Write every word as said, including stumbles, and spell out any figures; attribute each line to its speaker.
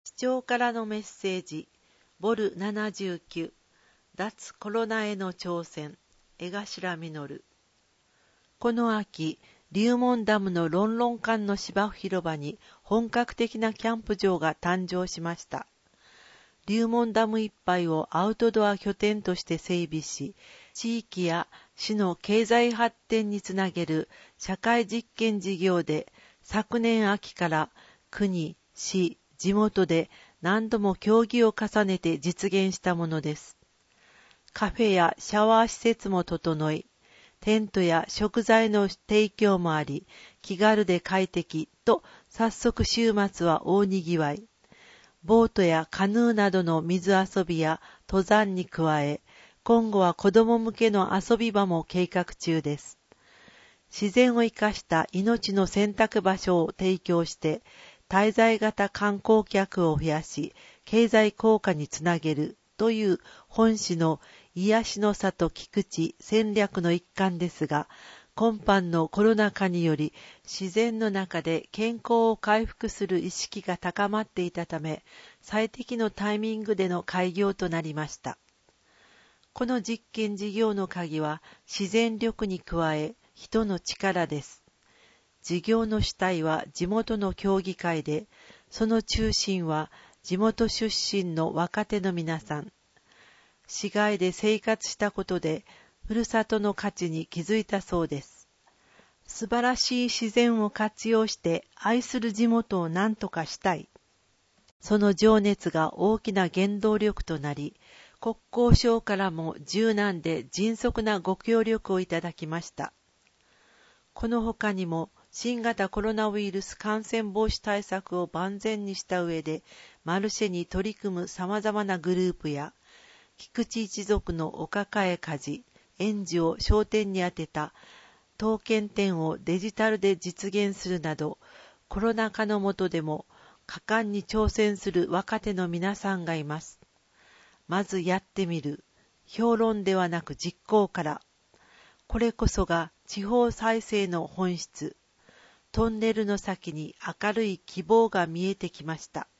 Speaker 1: 市長からのメッセージ、ボルななじゅうきゅう、脱コロナへの挑戦、江頭実。この秋、龍門ダムのロンロン間の芝生広場に本格的なキャンプ場が誕生しました。龍門ダム一帯をアウトドア拠点として整備し、地域や市の経済発展につなげる社会実験事業で、昨年秋から国、市、地元で何度も協議を重ねて実現したものです。カフェやシャワー施設も整い、テントや食材の提供もあり、気軽で快適と早速週末は大にぎわい。ボートやカヌーなどの水遊びや登山に加え、今後は子供向けの遊び場も計画中です。自然を生かした命の選択場所を提供して、滞在型観光客を増やし、経済効果につなげるという本市の癒しの里菊池戦略の一環ですが、今般のコロナ禍により自然の中で健康を回復する意識が高まっていたため、最適のタイミングでの開業となりました。この実験事業の鍵は自然力に加え人の力です。事業の主体は地元の協議会で、その中心は地元出身の若手の皆さん。市街で生活したことで、ふるさとの価値に気づいたそうです。素晴らしい自然を活用して愛する地元を何とかしたい。その情熱が大きな原動力となり、国交省からも柔軟で迅速なご協力をいただきました。この他にも、新型コロナウイルス感染防止対策を万全にした上で、マルシェに取り組む様々なグループや、菊池一族のお抱え家事、園児を商店に当てた刀剣店をデジタルで実現するなど、コロナ禍の下でも果敢に挑戦する若手の皆さんがいます。まずやってみる。評論ではなく実行から。これこそが地方再生の本質。トンネルの先に明るい希望が見えてきました。